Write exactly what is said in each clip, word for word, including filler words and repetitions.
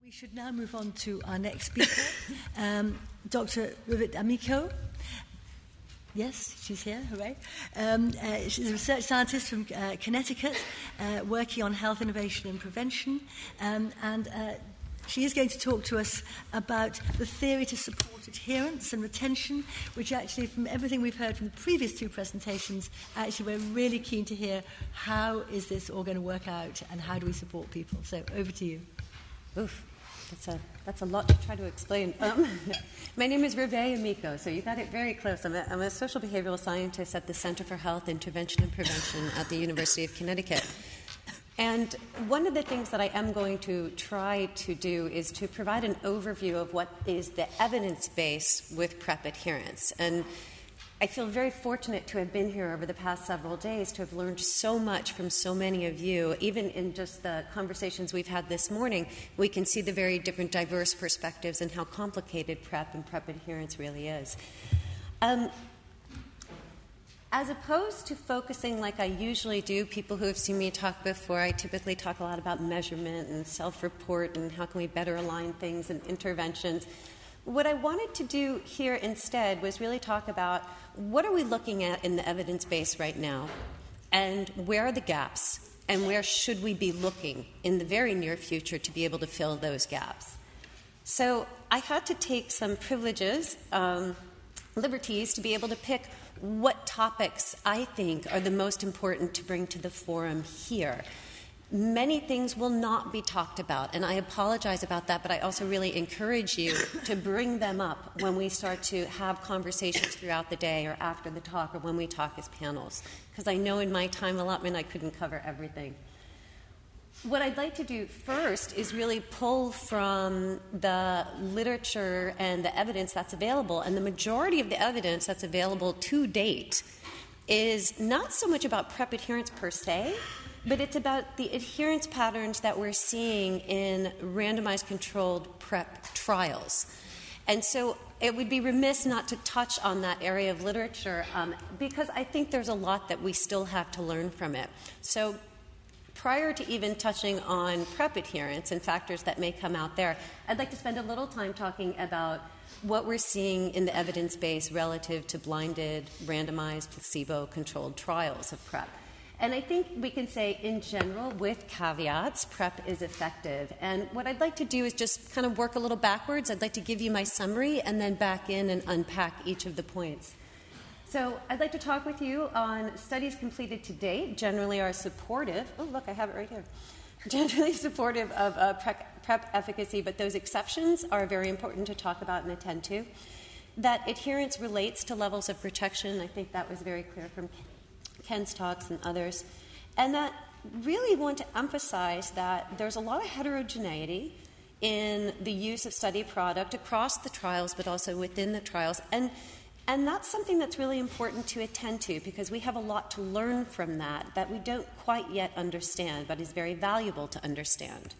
We should now move on to our next speaker, um, Doctor Vivek Amico. Yes, she's here, hooray. Um, uh, she's a research scientist from uh, Connecticut, uh, working on health innovation and prevention, um, and uh, she is going to talk to us about the theory to support adherence and retention, which actually, from everything we've heard from the previous two presentations, actually we're really keen to hear how is this all going to work out and how do we support people. So over to you. Oof, that's a, that's a lot to try to explain. Um, my name is Vivek Amico, so you got it very close. I'm a, I'm a social behavioral scientist at the Center for Health Intervention and Prevention at the University of Connecticut. And one of the things that I am going to try to do is to provide an overview of what is the evidence base with PrEP adherence. And I feel very fortunate to have been here over the past several days, to have learned so much from so many of you. Even in just the conversations we've had this morning, we can see the very different diverse perspectives and how complicated PrEP and PrEP adherence really is. Um, As opposed to focusing like I usually do, people who have seen me talk before, I typically talk a lot about measurement and self-report and how can we better align things and interventions. What I wanted to do here instead was really talk about what are we looking at in the evidence base right now, and where are the gaps, and where should we be looking in the very near future to be able to fill those gaps. So I had to take some privileges, um, liberties, to be able to pick what topics I think are the most important to bring to the forum here. Many things will not be talked about, and I apologize about that, but I also really encourage you to bring them up when we start to have conversations throughout the day or after the talk or when we talk as panels, because I know in my time allotment I couldn't cover everything. What I'd like to do first is really pull from the literature and the evidence that's available, and the majority of the evidence that's available to date is not so much about PrEP adherence per se, but it's about the adherence patterns that we're seeing in randomized controlled PrEP trials. And so it would be remiss not to touch on that area of literature um, because I think there's a lot that we still have to learn from it. So prior to even touching on PrEP adherence and factors that may come out there, I'd like to spend a little time talking about what we're seeing in the evidence base relative to blinded, randomized, placebo-controlled trials of PrEP. And I think we can say, in general, with caveats, PrEP is effective. And what I'd like to do is just kind of work a little backwards. I'd like to give you my summary and then back in and unpack each of the points. So I'd like to talk with you on studies completed to date, generally are supportive. Oh, look, I have it right here. Generally supportive of uh, PrEP, PrEP efficacy, but those exceptions are very important to talk about and attend to. That adherence relates to levels of protection. I think that was very clear from Ken's talks and others. And that really want to emphasize that there's a lot of heterogeneity in the use of study product across the trials, but also within the trials. And And that's something that's really important to attend to because we have a lot to learn from that that we don't quite yet understand, but is very valuable to understand.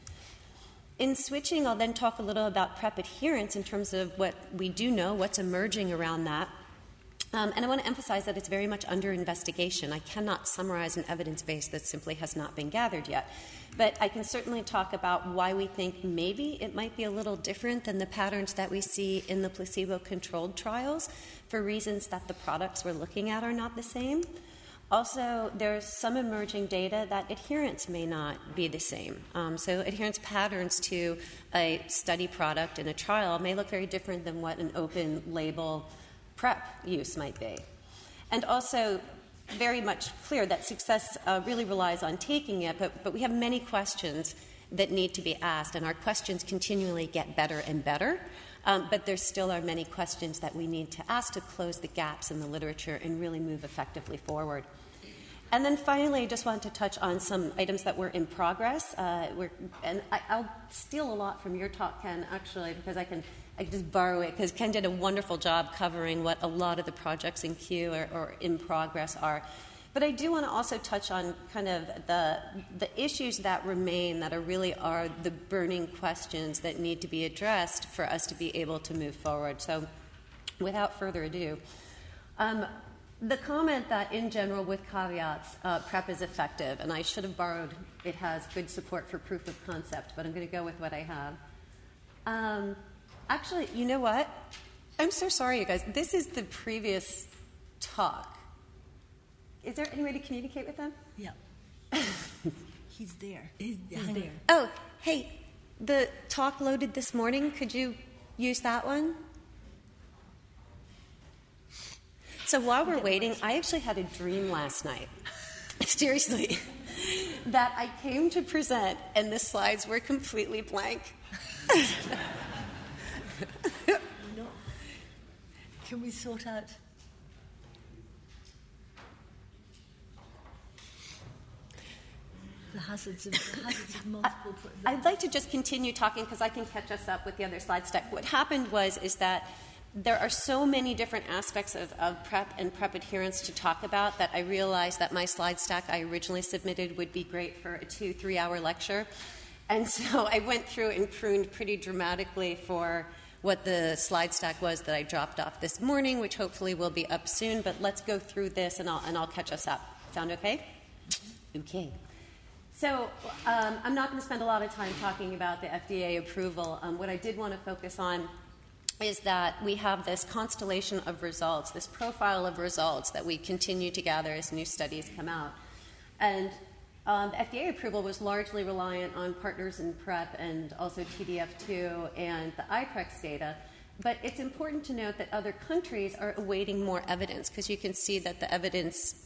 In switching, I'll then talk a little about PrEP adherence in terms of what we do know, what's emerging around that. Um, and I want to emphasize that it's very much under investigation. I cannot summarize an evidence base that simply has not been gathered yet. But I can certainly talk about why we think maybe it might be a little different than the patterns that we see in the placebo-controlled trials for reasons that the products we're looking at are not the same. Also, there's some emerging data that adherence may not be the same. Um, so adherence patterns to a study product in a trial may look very different than what an open label PrEP use might be. And also, very much clear that success uh, really relies on taking it, but, but we have many questions that need to be asked, and our questions continually get better and better, um, but there still are many questions that we need to ask to close the gaps in the literature and really move effectively forward. And then finally, I just want to touch on some items that were in progress. Uh, we're, and I, I'll steal a lot from your talk, Ken, actually, because I can I can just borrow it, because Ken did a wonderful job covering what a lot of the projects in queue or, or in progress are. But I do want to also touch on kind of the, the issues that remain that are really are the burning questions that need to be addressed for us to be able to move forward. So without further ado, um, the comment that in general with caveats, uh, PrEP is effective, and I should have borrowed it has good support for proof of concept, but I'm going to go with what I have. Um, actually, you know what? I'm so sorry, you guys. This is the previous talk. Is there any way to communicate with them? Yeah. He's there. He's, He's there. Oh, hey, the talk loaded this morning. Could you use that one? So while we're waiting, I actually had a dream last night. Seriously. That I came to present and the slides were completely blank. No. Can we sort out? The hazards of, the hazards of multiple... I, I'd like to just continue talking because I can catch us up with the other slide stack. What happened was is that there are so many different aspects of, of PrEP and PrEP adherence to talk about that I realized that my slide stack I originally submitted would be great for a two, three-hour lecture. And so I went through and pruned pretty dramatically for what the slide stack was that I dropped off this morning, which hopefully will be up soon. But let's go through this, and I'll, and I'll catch us up. Sound okay? Okay. So um, I'm not going to spend a lot of time talking about the F D A approval. Um, what I did want to focus on is that we have this constellation of results, this profile of results that we continue to gather as new studies come out. And um, the F D A approval was largely reliant on Partners in PrEP and also T D F two and the I PREX data. But it's important to note that other countries are awaiting more evidence because you can see that the evidence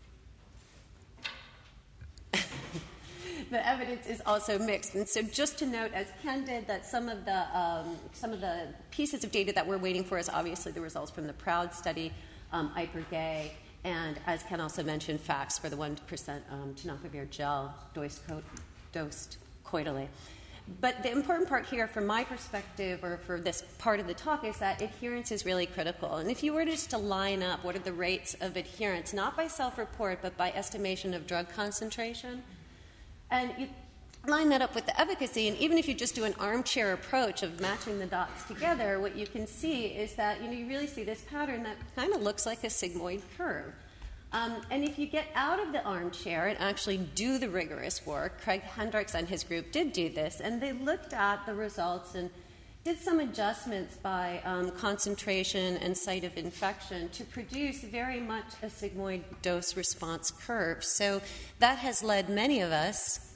the evidence is also mixed. And so just to note, as Ken did, that some of the um, some of the pieces of data that we're waiting for is obviously the results from the PROUD study, um, I P R G A, and as Ken also mentioned, facts for the one percent um, tenofovir gel dosed, co- dosed coitally. But the important part here from my perspective, or for this part of the talk, is that adherence is really critical. And if you were just to line up what are the rates of adherence, not by self-report, but by estimation of drug concentration, and you line that up with the efficacy, and even if you just do an armchair approach of matching the dots together, what you can see is that you know you really see this pattern that kind of looks like a sigmoid curve. Um, and if you get out of the armchair and actually do the rigorous work, Craig Hendricks and his group did do this, and they looked at the results and did some adjustments by um, concentration and site of infection to produce very much a sigmoid dose response curve. So that has led many of us.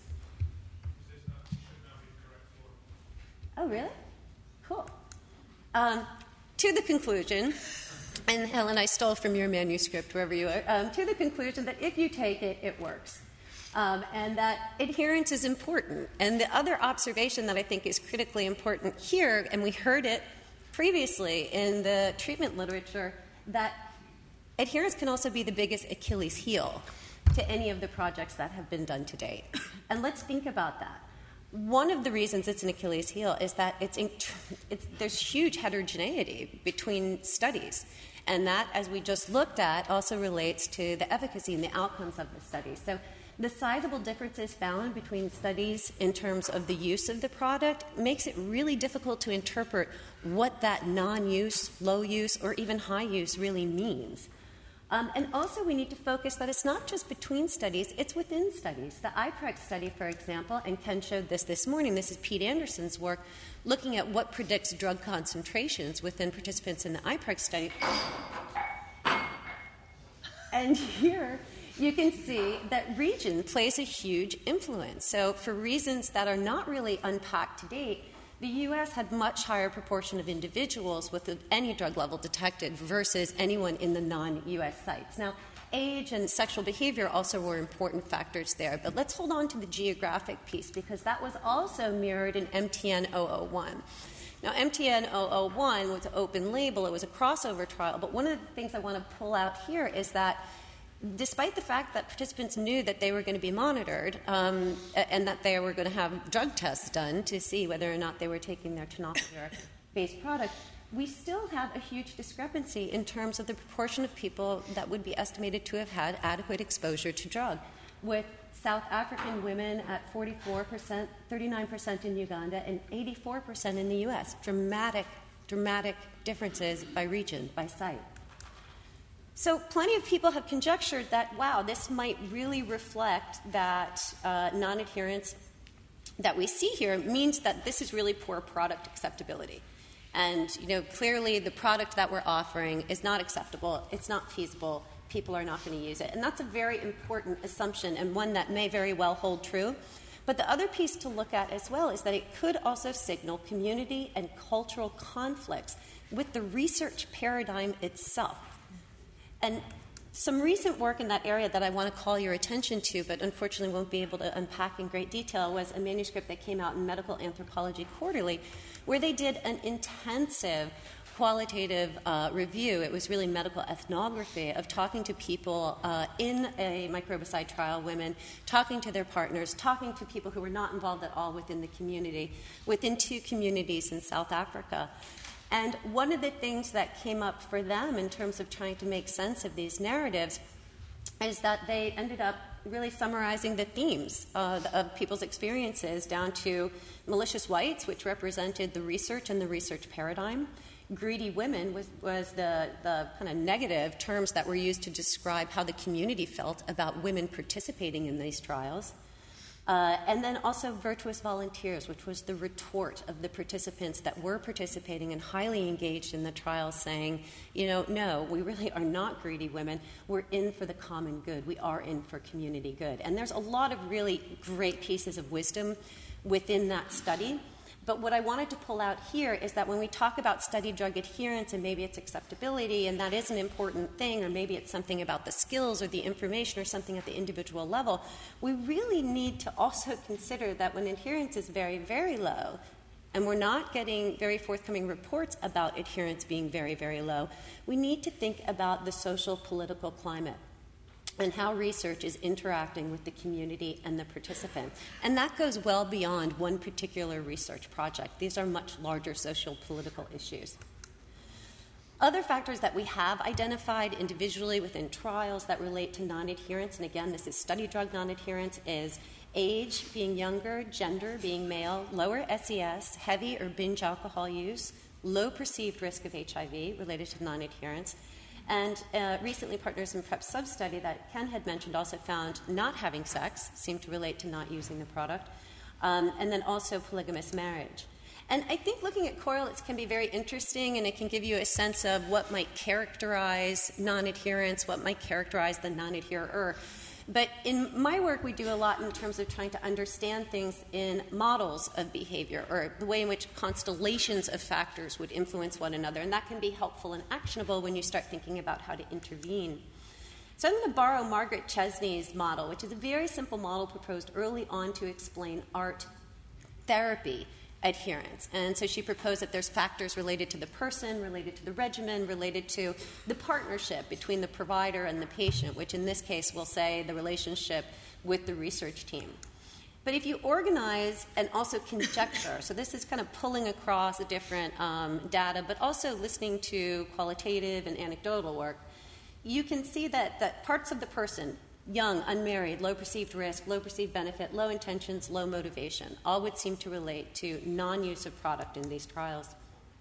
Oh, really? Cool. Um, to the conclusion, and Helen, I stole from your manuscript, wherever you are, um, to the conclusion that if you take it, it works. Um, and that adherence is important. And the other observation that I think is critically important here, and we heard it previously in the treatment literature, that adherence can also be the biggest Achilles heel to any of the projects that have been done to date. And let's think about that. One of the reasons it's an Achilles heel is that it's, in, it's there's huge heterogeneity between studies. And that, as we just looked at, also relates to the efficacy and the outcomes of the studies. So the sizable differences found between studies in terms of the use of the product makes it really difficult to interpret what that non-use, low use, or even high use really means. Um, and also we need to focus that it's not just between studies, it's within studies. The I PREX study, for example, and Ken showed this this morning, this is Pete Anderson's work, looking at what predicts drug concentrations within participants in the I PREX study. And here you can see that region plays a huge influence. So for reasons that are not really unpacked to date, the U S had much higher proportion of individuals with any drug level detected versus anyone in the non-U S sites. Now, age and sexual behavior also were important factors there, but let's hold on to the geographic piece because that was also mirrored in M T N zero zero one. Now, M T N zero zero one was an open label, it was a crossover trial, but one of the things I want to pull out here is that despite the fact that participants knew that they were going to be monitored um, and that they were going to have drug tests done to see whether or not they were taking their tenofovir-based product, we still have a huge discrepancy in terms of the proportion of people that would be estimated to have had adequate exposure to drug, with South African women at forty-four percent, thirty-nine percent in Uganda, and eighty-four percent in the U S. Dramatic, dramatic differences by region, by site. So plenty of people have conjectured that, wow, this might really reflect that uh, non-adherence that we see here means that this is really poor product acceptability. And, you know, clearly the product that we're offering is not acceptable, it's not feasible, people are not going to use it. And that's a very important assumption and one that may very well hold true. But the other piece to look at as well is that it could also signal community and cultural conflicts with the research paradigm itself. And some recent work in that area that I want to call your attention to, but unfortunately won't be able to unpack in great detail, was a manuscript that came out in Medical Anthropology Quarterly, where they did an intensive qualitative uh, review. It was really medical ethnography of talking to people uh, in a microbicide trial, women, talking to their partners, talking to people who were not involved at all within the community, within two communities in South Africa. And one of the things that came up for them in terms of trying to make sense of these narratives is that they ended up really summarizing the themes uh, of people's experiences down to malicious whites, which represented the research and the research paradigm. Greedy women was, was the, the kind of negative terms that were used to describe how the community felt about women participating in these trials. Uh, and then also virtuous volunteers, which was the retort of the participants that were participating and highly engaged in the trial, saying, you know, no, we really are not greedy women. We're in for the common good. We are in for community good. And there's a lot of really great pieces of wisdom within that study. But what I wanted to pull out here is that when we talk about study drug adherence and maybe its acceptability, and that is an important thing, or maybe it's something about the skills or the information or something at the individual level, we really need to also consider that when adherence is very, very low, and we're not getting very forthcoming reports about adherence being very, very low, we need to think about the social political climate and how research is interacting with the community and the participant. And that goes well beyond one particular research project. These are much larger social political issues. Other factors that we have identified individually within trials that relate to non-adherence, and again, this is study drug non-adherence, is age, being younger, gender, being male, lower S E S, heavy or binge alcohol use, low perceived risk of H I V related to non-adherence. And uh, recently, Partners in PrEP sub-study that Ken had mentioned also found not having sex seemed to relate to not using the product, um, and then also polygamous marriage. And I think looking at correlates can be very interesting, and it can give you a sense of what might characterize non-adherence, what might characterize the non-adherer. But in my work, we do a lot in terms of trying to understand things in models of behavior, or the way in which constellations of factors would influence one another. And that can be helpful and actionable when you start thinking about how to intervene. So I'm going to borrow Margaret Chesney's model, which is a very simple model proposed early on to explain art therapy adherence. And so she proposed that there's factors related to the person, related to the regimen, related to the partnership between the provider and the patient, which in this case we'll say the relationship with the research team. But if you organize and also conjecture, so this is kind of pulling across the different um, data, but also listening to qualitative and anecdotal work, you can see that, that parts of the person, young, unmarried, low perceived risk, low perceived benefit, low intentions, low motivation, all would seem to relate to non-use of product in these trials.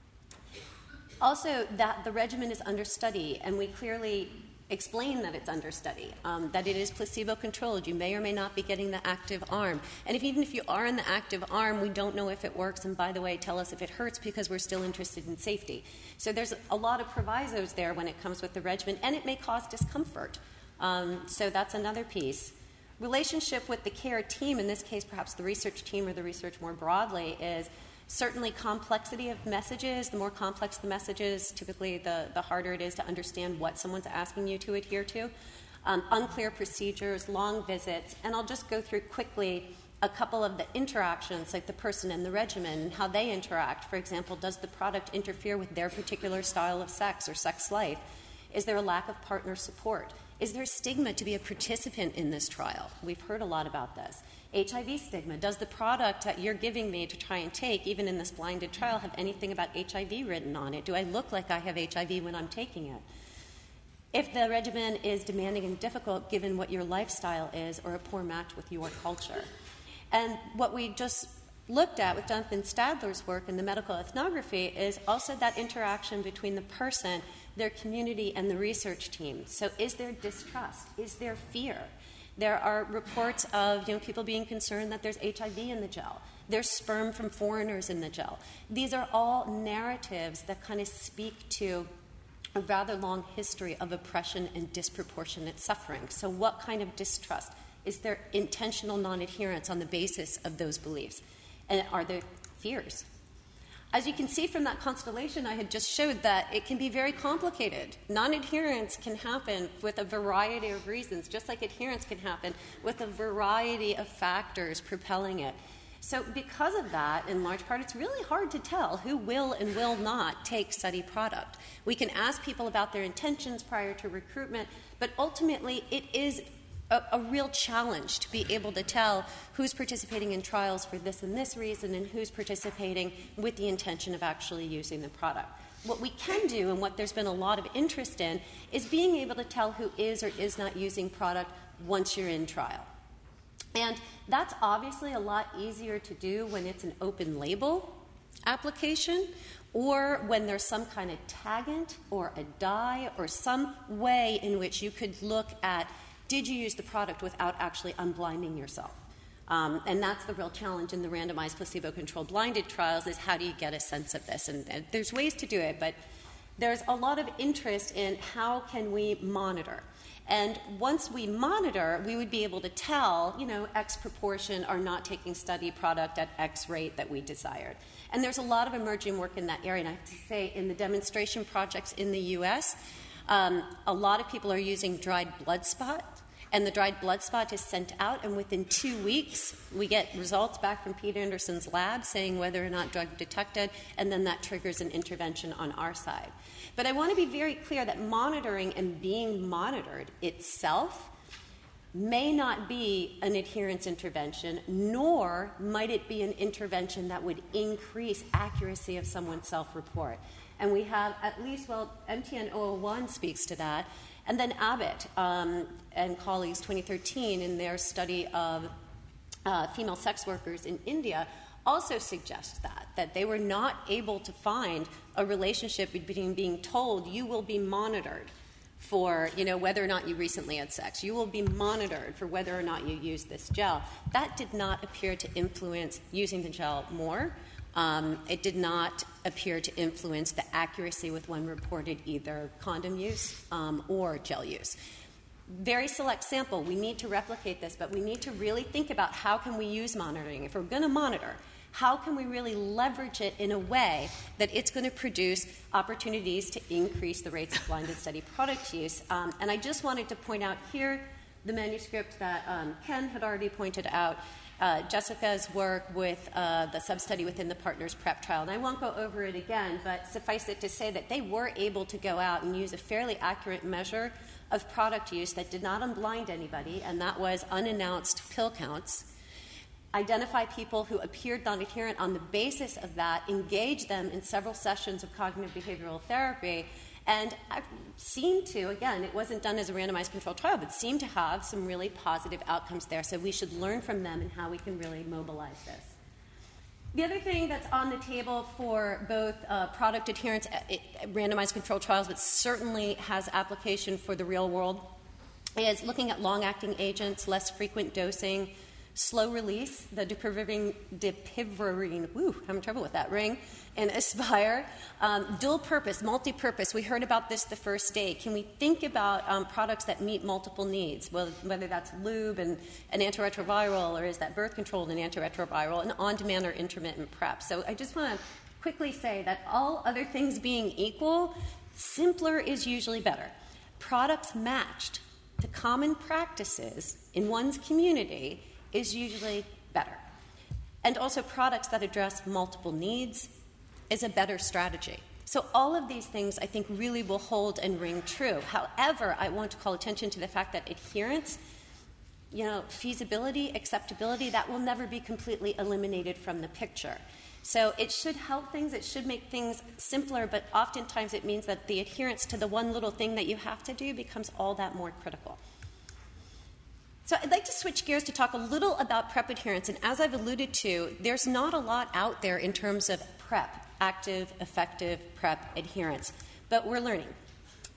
Also, that the regimen is under study, and we clearly explain that it's under study, um, that it is placebo-controlled. You may or may not be getting the active arm. And if, even if you are in the active arm, we don't know if it works, and by the way, tell us if it hurts because we're still interested in safety. So there's a lot of provisos there when it comes with the regimen, and it may cause discomfort. Um, so that's another piece. Relationship with the care team, in this case perhaps the research team or the research more broadly, is certainly complexity of messages. The more complex the messages, typically the, the harder it is to understand what someone's asking you to adhere to. Um, unclear procedures, long visits, and I'll just go through quickly a couple of the interactions, like the person and the regimen, and how they interact. For example, does the product interfere with their particular style of sex or sex life? Is there a lack of partner support? Is there stigma to be a participant in this trial? We've heard a lot about this. H I V stigma. Does the product that you're giving me to try and take, even in this blinded trial, have anything about H I V written on it? Do I look like I have H I V when I'm taking it? If the regimen is demanding and difficult given what your lifestyle is, or a poor match with your culture. And what we just looked at with Jonathan Stadler's work in the medical ethnography is also that interaction between the person, their community, and the research team. So is there distrust? Is there fear? There are reports of you know, people being concerned that there's H I V in the gel. There's sperm from foreigners in the gel. These are all narratives that kind of speak to a rather long history of oppression and disproportionate suffering. So what kind of distrust? Is there intentional non-adherence on the basis of those beliefs? And are there fears? As you can see from that constellation I had just showed, that it can be very complicated. Non-adherence can happen with a variety of reasons, just like adherence can happen with a variety of factors propelling it. So because of that, in large part, it's really hard to tell who will and will not take study product. We can ask people about their intentions prior to recruitment, but ultimately it is a, a real challenge to be able to tell who's participating in trials for this and this reason and who's participating with the intention of actually using the product. What we can do, and what there's been a lot of interest in, is being able to tell who is or is not using product once you're in trial. And that's obviously a lot easier to do when it's an open label application, or when there's some kind of tagant or a dye or some way in which you could look at, did you use the product without actually unblinding yourself? Um, and that's the real challenge in the randomized placebo-controlled blinded trials, is how do you get a sense of this? And, and there's ways to do it, but there's a lot of interest in how can we monitor. And once we monitor, we would be able to tell, you know, X proportion are not taking study product at X rate that we desired. And there's a lot of emerging work in that area. And I have to say, in the demonstration projects in the U S, um, a lot of people are using dried blood spot. And the dried blood spot is sent out, and within two weeks, we get results back from Pete Anderson's lab saying whether or not drug detected, and then that triggers an intervention on our side. But I want to be very clear that monitoring and being monitored itself may not be an adherence intervention, nor might it be an intervention that would increase accuracy of someone's self-report. And we have at least, well, M T N zero zero one speaks to that. And then Abbott um, and colleagues, twenty thirteen, in their study of uh, female sex workers in India, also suggest that, that they were not able to find a relationship between being told you will be monitored for, you know, whether or not you recently had sex. You will be monitored for whether or not you use this gel. That did not appear to influence using the gel more. Um, it did not appear to influence the accuracy with when reported either condom use um, or gel use. Very select sample. We need to replicate this, but we need to really think about how can we use monitoring. If we're going to monitor, how can we really leverage it in a way that it's going to produce opportunities to increase the rates of blinded study product use? Um, and I just wanted to point out here the manuscript that um, Ken had already pointed out. Uh, Jessica's work with uh, the sub-study within the Partners PrEP trial. And I won't go over it again, but suffice it to say that they were able to go out and use a fairly accurate measure of product use that did not unblind anybody, and that was unannounced pill counts, identify people who appeared non-adherent on the basis of that, engage them in several sessions of cognitive behavioral therapy, and I seemed to, again, it wasn't done as a randomized controlled trial, but seemed to have some really positive outcomes there. So we should learn from them and how we can really mobilize this. The other thing that's on the table for both uh, product adherence, uh, randomized controlled trials, but certainly has application for the real world, is looking at long-acting agents, less frequent dosing, slow release, the depivirine, depivirine, woo, I'm having trouble with that, ring, and Aspire. Um, dual purpose, multi-purpose, we heard about this the first day. Can we think about um, products that meet multiple needs, well, whether that's lube and an antiretroviral, or is that birth control and antiretroviral, and on-demand or intermittent PrEP? So I just want to quickly say that all other things being equal, simpler is usually better. Products matched to common practices in one's community is usually better. And also products that address multiple needs is a better strategy. So all of these things I think really will hold and ring true. However, I want to call attention to the fact that adherence, you know, feasibility, acceptability, that will never be completely eliminated from the picture. So it should help things, it should make things simpler, but oftentimes it means that the adherence to the one little thing that you have to do becomes all that more critical. So I'd like to switch gears to talk a little about PrEP adherence. And as I've alluded to, there's not a lot out there in terms of PrEP, active, effective PrEP adherence. But we're learning.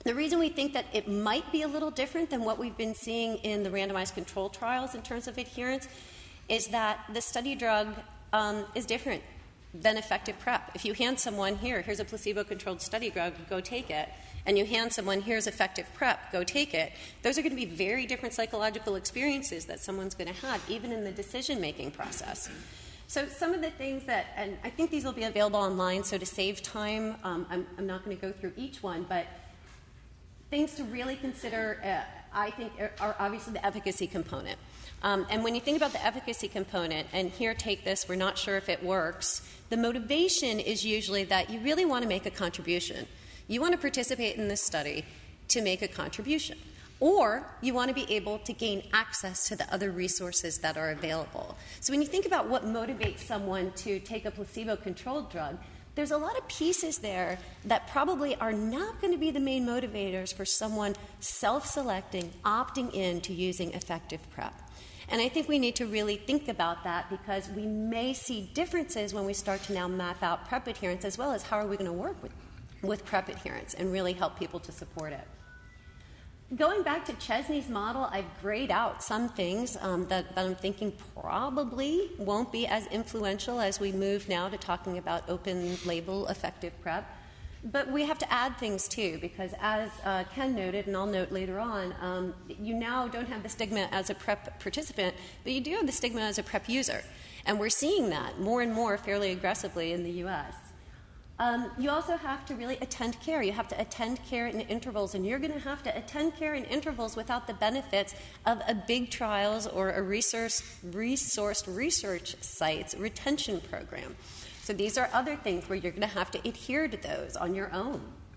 The reason we think that it might be a little different than what we've been seeing in the randomized control trials in terms of adherence is that the study drug um, is different than effective PrEP. If you hand someone, here, here's a placebo-controlled study drug, go take it, and you hand someone, here's effective PrEP, go take it, those are going to be very different psychological experiences that someone's going to have, even in the decision-making process. So some of the things that, and I think these will be available online, so to save time, um, I'm, I'm not going to go through each one, but things to really consider, uh, I think, are, are obviously the efficacy component. Um, and when you think about the efficacy component, and here, take this, we're not sure if it works, the motivation is usually that you really want to make a contribution. You want to participate in this study to make a contribution. Or you want to be able to gain access to the other resources that are available. So when you think about what motivates someone to take a placebo-controlled drug, there's a lot of pieces there that probably are not going to be the main motivators for someone self-selecting, opting in to using effective PrEP. And I think we need to really think about that because we may see differences when we start to now map out PrEP adherence, as well as how are we going to work with, with PrEP adherence and really help people to support it. Going back to Chesney's model, I've grayed out some things um, that, that I'm thinking probably won't be as influential as we move now to talking about open-label effective PrEP. But we have to add things, too, because as uh, Ken noted, and I'll note later on, um, you now don't have the stigma as a PrEP participant, but you do have the stigma as a PrEP user. And we're seeing that more and more fairly aggressively in the U S Um, you also have to really attend care. You have to attend care in intervals, and you're going to have to attend care in intervals without the benefits of a big trials or a resource, resourced research sites retention program. So these are other things where you're going to have to adhere to those on your own.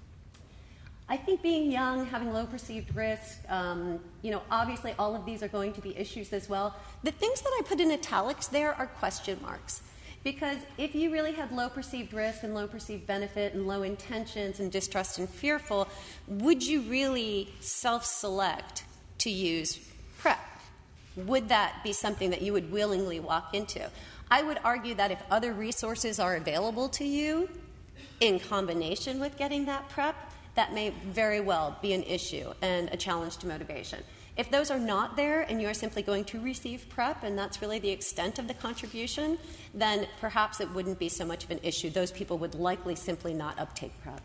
I think being young, having low perceived risk, um, you know, obviously all of these are going to be issues as well. The things that I put in italics there are question marks. Because if you really had low perceived risk and low perceived benefit and low intentions and distrust and fearful, would you really self-select to use PrEP? Would that be something that you would willingly walk into? I would argue that if other resources are available to you in combination with getting that PrEP, that may very well be an issue and a challenge to motivation. If those are not there and you are simply going to receive PrEP and that's really the extent of the contribution, then perhaps it wouldn't be so much of an issue. Those people would likely simply not uptake PrEP.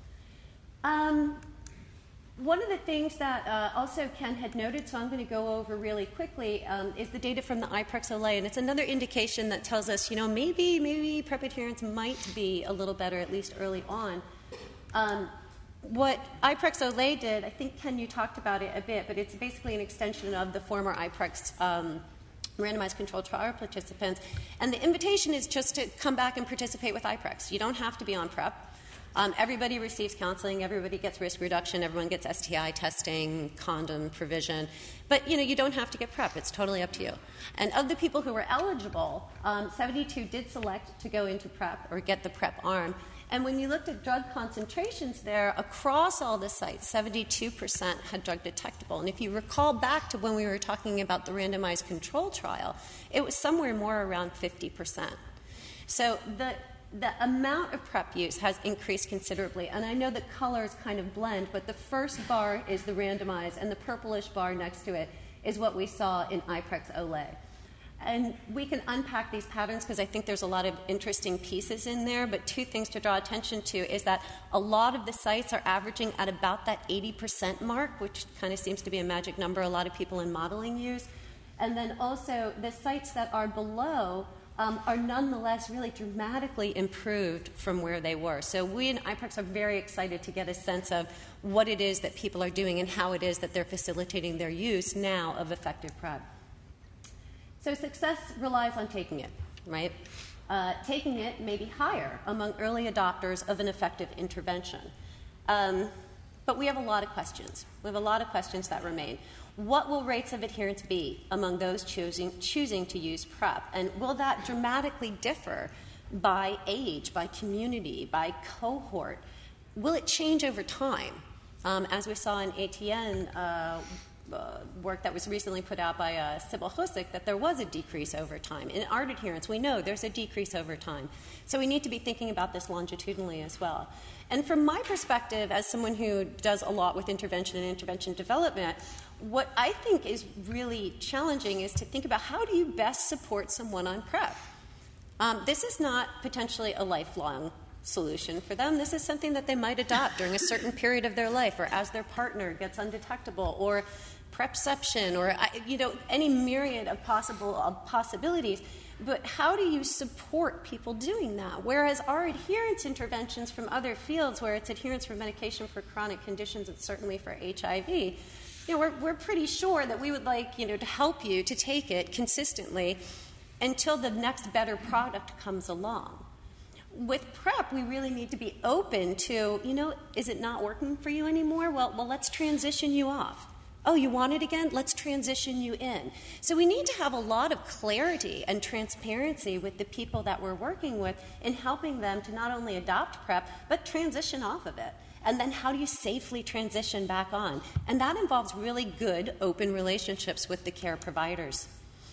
Um, one of the things that uh, also Ken had noted, so I'm going to go over really quickly, um, is the data from the IPREX-Olay. And it's another indication that tells us, you know, maybe, maybe PrEP adherence might be a little better, at least early on. Um, What IPREX-Olay did, I think, Ken, you talked about it a bit, but it's basically an extension of the former IPREX um, randomized controlled trial participants. And the invitation is just to come back and participate with IPREX. You don't have to be on PrEP. Um, everybody receives counseling. Everybody gets risk reduction. Everyone gets S T I testing, condom provision. But, you know, you don't have to get PrEP. It's totally up to you. And of the people who were eligible, um, seventy-two did select to go into PrEP or get the PrEP arm. And when you looked at drug concentrations there, across all the sites, seventy-two percent had drug detectable. And if you recall back to when we were talking about the randomized control trial, it was somewhere more around fifty percent. So the, the amount of PrEP use has increased considerably. And I know that colors kind of blend, but the first bar is the randomized, and the purplish bar next to it is what we saw in IPREX-Olay. And we can unpack these patterns because I think there's a lot of interesting pieces in there, but two things to draw attention to is that a lot of the sites are averaging at about that eighty percent mark, which kind of seems to be a magic number a lot of people in modeling use. And then also the sites that are below um, are nonetheless really dramatically improved from where they were. So we in IPREX are very excited to get a sense of what it is that people are doing and how it is that they're facilitating their use now of effective PrEP. So success relies on taking it, right? Uh, taking it may be higher among early adopters of an effective intervention. Um, but we have a lot of questions. We have a lot of questions that remain. What will rates of adherence be among those choosing, choosing to use PrEP? And will that dramatically differ by age, by community, by cohort? Will it change over time? Um, as we saw in A T N, uh, uh, work that was recently put out by uh, Sybil Hosick that there was a decrease over time. In ART adherence, we know there's a decrease over time. So we need to be thinking about this longitudinally as well. And from my perspective, as someone who does a lot with intervention and intervention development, what I think is really challenging is to think about how do you best support someone on PrEP. Um, this is not potentially a lifelong solution for them. This is something that they might adopt during a certain period of their life, or as their partner gets undetectable, or prepception, or you know any myriad of possible of possibilities. But how do you support people doing that? Whereas our adherence interventions from other fields, where it's adherence for medication for chronic conditions and certainly for H I V, you know, we're, we're pretty sure that we would like you know to help you to take it consistently until the next better product comes along. With PrEP, we really need to be open to, you know, is it not working for you anymore? Well, well, let's transition you off. Oh, you want it again? Let's transition you in. So we need to have a lot of clarity and transparency with the people that we're working with in helping them to not only adopt PrEP, but transition off of it. And then how do you safely transition back on? And that involves really good, open relationships with the care providers.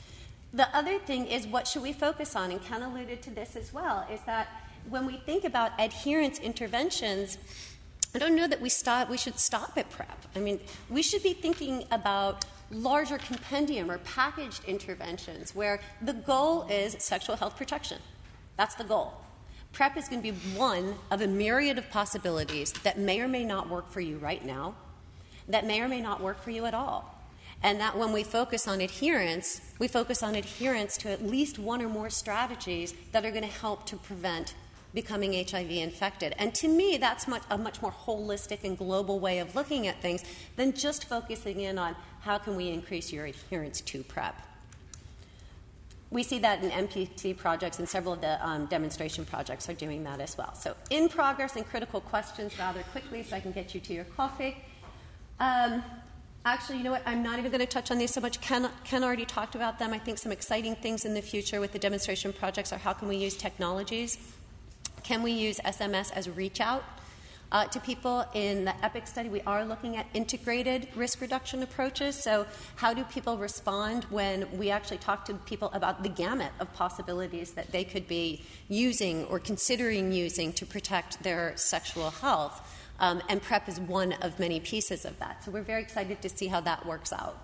The other thing is, what should we focus on? And Ken alluded to this as well, is that when we think about adherence interventions, I don't know that we stop. We should stop at PrEP. I mean, we should be thinking about larger compendium or packaged interventions where the goal is sexual health protection. That's the goal. PrEP is going to be one of a myriad of possibilities that may or may not work for you right now, that may or may not work for you at all. And that when we focus on adherence, we focus on adherence to at least one or more strategies that are going to help to prevent becoming H I V infected. And to me, that's much, a much more holistic and global way of looking at things than just focusing in on how can we increase your adherence to PrEP. We see that in M P T projects, and several of the um, demonstration projects are doing that as well. So in progress and critical questions rather quickly so I can get you to your coffee. Um, Actually, you know what? I'm not even going to touch on these so much. Ken, Ken already talked about them. I think some exciting things in the future with the demonstration projects are how can we use technologies? Can we use S M S as reach out uh, to people? In the EPIC study, we are looking at integrated risk reduction approaches. So how do people respond when we actually talk to people about the gamut of possibilities that they could be using or considering using to protect their sexual health? Um, and PrEP is one of many pieces of that. So we're very excited to see how that works out.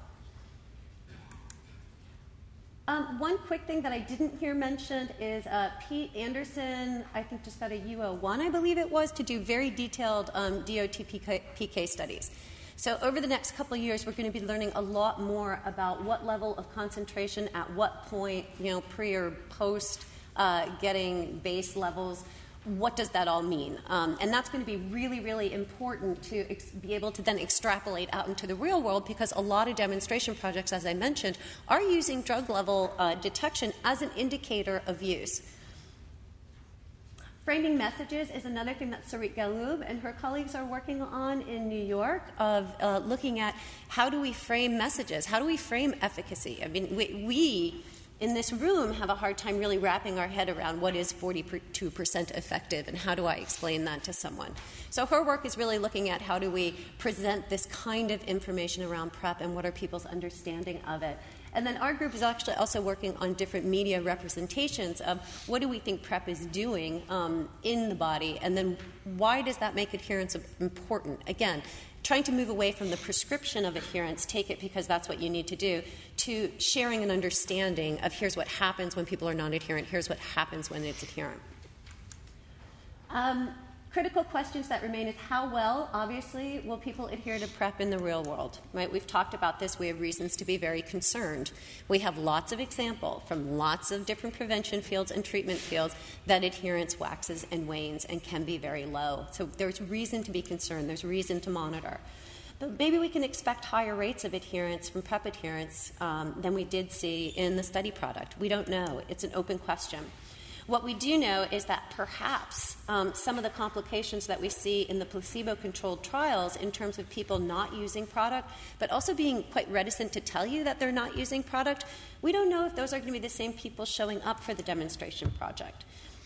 Um, one quick thing that I didn't hear mentioned is uh, Pete Anderson, I think just got a U O one, I believe it was, to do very detailed um, D O T P K studies. So over the next couple of years, we're going to be learning a lot more about what level of concentration at what point, you know, pre or post uh, getting base levels. What does that all mean? Um, and that's going to be really, really important to ex- be able to then extrapolate out into the real world, because a lot of demonstration projects, as I mentioned, are using drug level uh, detection as an indicator of use. Framing messages is another thing that Sarit Galoub and her colleagues are working on in New York, of uh, looking at how do we frame messages? How do we frame efficacy? I mean, we... we in this room have a hard time really wrapping our head around what is forty-two percent effective and how do I explain that to someone. So her work is really looking at how do we present this kind of information around PrEP and what are people's understanding of it. And then our group is actually also working on different media representations of what do we think PrEP is doing um, in the body, and then why does that make adherence important? Again, trying to move away from the prescription of adherence, take it because that's what you need to do, to sharing an understanding of here's what happens when people are non-adherent, here's what happens when it's adherent. Um, critical questions that remain is how well, obviously, will people adhere to PrEP in the real world? Right? We've talked about this. We have reasons to be very concerned. We have lots of examples from lots of different prevention fields and treatment fields that adherence waxes and wanes and can be very low. So there's reason to be concerned. There's reason to monitor. But maybe we can expect higher rates of adherence from PrEP adherence um, than we did see in the study product. We don't know. It's an open question. What we do know is that perhaps um, some of the complications that we see in the placebo-controlled trials in terms of people not using product, but also being quite reticent to tell you that they're not using product, we don't know if those are going to be the same people showing up for the demonstration project.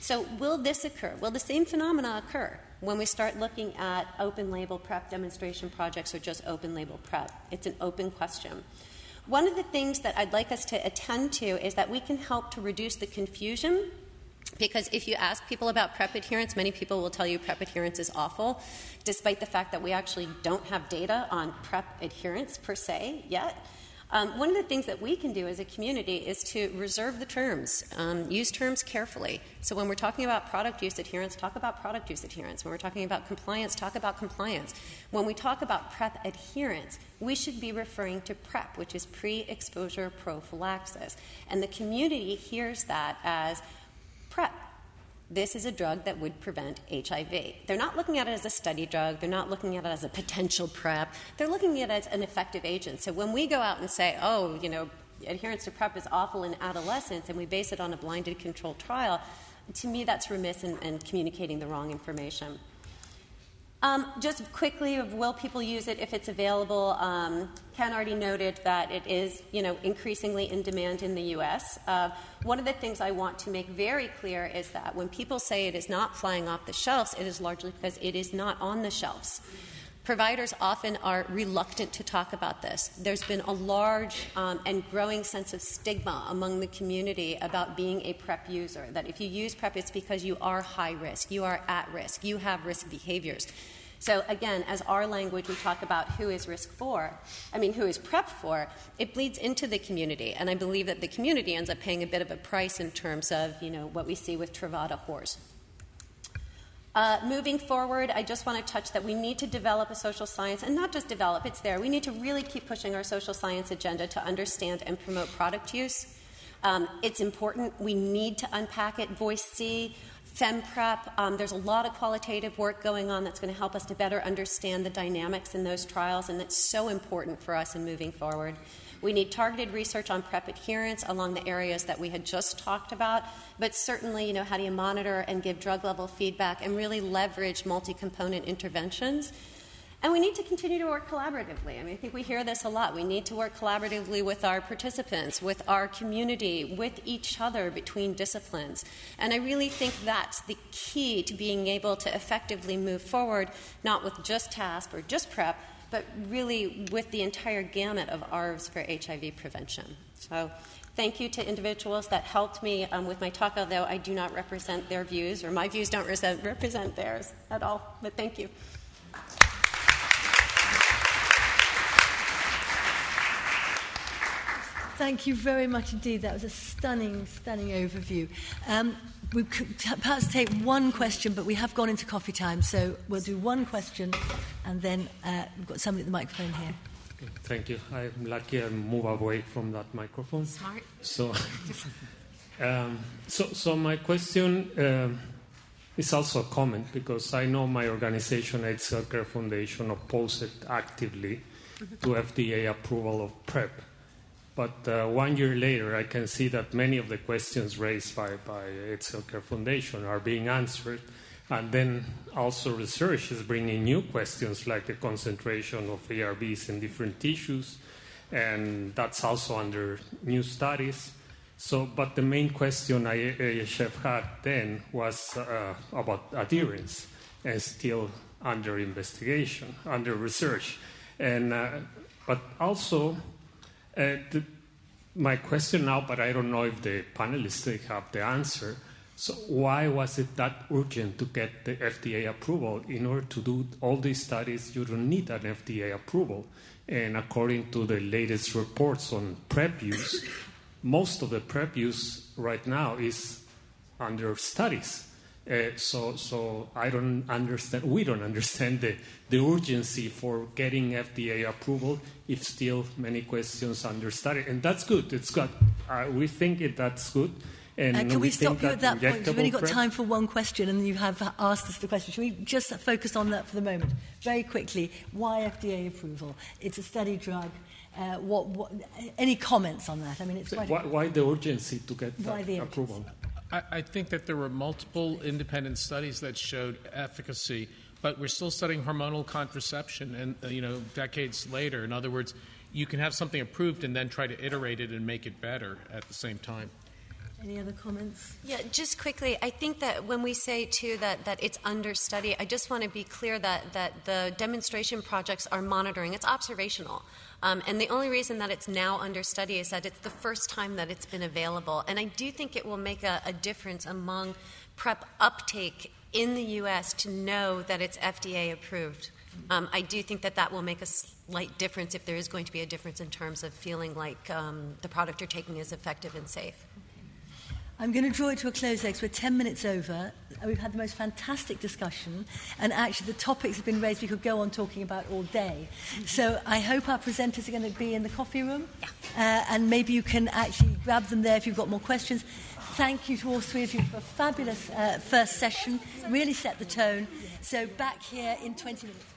So will this occur? Will the same phenomena occur when we start looking at open-label PrEP demonstration projects or just open-label PrEP? It's an open question. One of the things that I'd like us to attend to is that we can help to reduce the confusion, because if you ask people about PrEP adherence, many people will tell you PrEP adherence is awful, despite the fact that we actually don't have data on PrEP adherence per se yet. Um, one of the things that we can do as a community is to reserve the terms, um, use terms carefully. So when we're talking about product use adherence, talk about product use adherence. When we're talking about compliance, talk about compliance. When we talk about PrEP adherence, we should be referring to PrEP, which is pre-exposure prophylaxis. And the community hears that as PrEP. This is a drug that would prevent H I V. They're not looking at it as a study drug. They're not looking at it as a potential PrEP. They're looking at it as an effective agent. So when we go out and say, oh, you know, adherence to PrEP is awful in adolescents, and we base it on a blinded controlled trial, to me that's remiss in, in communicating the wrong information. Um, just quickly, will people use it if it's available? Um, Ken already noted that it is, you know, increasingly in demand in the U S. Uh, one of the things I want to make very clear is that when people say it is not flying off the shelves, it is largely because it is not on the shelves. Providers often are reluctant to talk about this. There's been a large um, and growing sense of stigma among the community about being a PrEP user, that if you use PrEP, it's because you are high risk, you are at risk, you have risk behaviors. So again, as our language, we talk about who is risk for, I mean, who is PrEP for, it bleeds into the community. And I believe that the community ends up paying a bit of a price in terms of, you know, what we see with Truvada whores. Uh, moving forward, I just want to touch that we need to develop a social science, and not just develop, it's there. We need to really keep pushing our social science agenda to understand and promote product use. Um, it's important. We need to unpack it. Voice C, FemPrep, um, there's a lot of qualitative work going on that's going to help us to better understand the dynamics in those trials, and that's so important for us in moving forward. We need targeted research on PrEP adherence along the areas that we had just talked about, but certainly, you know, how do you monitor and give drug-level feedback and really leverage multi-component interventions? And we need to continue to work collaboratively. I mean, I think we hear this a lot. We need to work collaboratively with our participants, with our community, with each other between disciplines. And I really think that's the key to being able to effectively move forward, not with just TASP or just PrEP, but really with the entire gamut of A R Vs for H I V prevention. So thank you to individuals that helped me um, with my talk, although I do not represent their views, or my views don't represent, represent theirs at all. But thank you. Thank you very much indeed. That was a stunning, stunning overview. Um, we could perhaps take one question, but we have gone into coffee time, so we'll do one question, and then uh, we've got somebody at the microphone here. Thank you. I'm lucky I move away from that microphone. Smart. So, um, so, so my question um, is also a comment, because I know my organization, AIDS Healthcare Foundation, opposed actively to F D A approval of PrEP. But uh, one year later, I can see that many of the questions raised by, by AIDS Healthcare Foundation are being answered. And then also research is bringing new questions, like the concentration of A R Vs in different tissues. And that's also under new studies. So, but the main question I H F had then was uh, about adherence, and still under investigation, under research. And, uh, but also, Uh, the, my question now, but I don't know if the panelists they have the answer. So why was it that urgent to get the F D A approval? In order to do all these studies, you don't need an F D A approval. And according to the latest reports on PrEP use, most of the PrEP use right now is under studies. Uh, so, so I don't understand. We don't understand the, the urgency for getting F D A approval if still many questions under study, and that's good. It's good. Uh, we think it, that's good. And uh, can we, we stop you at that point? We've only got PrEP? time for one question, and you have asked us the question. Should we just focus on that for the moment, very quickly? Why F D A approval? It's a study drug. Uh, what, what, any comments on that? I mean, it's so quite why, why the urgency to get why that the approval? I, I think that there were multiple independent studies that showed efficacy, but we're still studying hormonal contraception, and uh, you know, decades later. In other words, you can have something approved and then try to iterate it and make it better at the same time. Any other comments? Yeah, just quickly, I think that when we say, too, that, that it's under study, I just want to be clear that, that the demonstration projects are monitoring. It's observational. Um, and the only reason that it's now under study is that it's the first time that it's been available. And I do think it will make a, a difference among PrEP uptake in the U S to know that it's F D A approved. Um, I do think that that will make a slight difference if there is going to be a difference in terms of feeling like um, the product you're taking is effective and safe. I'm going to draw it to a close next. We're ten minutes over. We've had the most fantastic discussion, and actually the topics have been raised we could go on talking about all day. Mm-hmm. So I hope our presenters are going to be in the coffee room, yeah. uh, and maybe you can actually grab them there if you've got more questions. Thank you to all three of you for a fabulous uh, first session. Really set the tone. So back here in twenty minutes.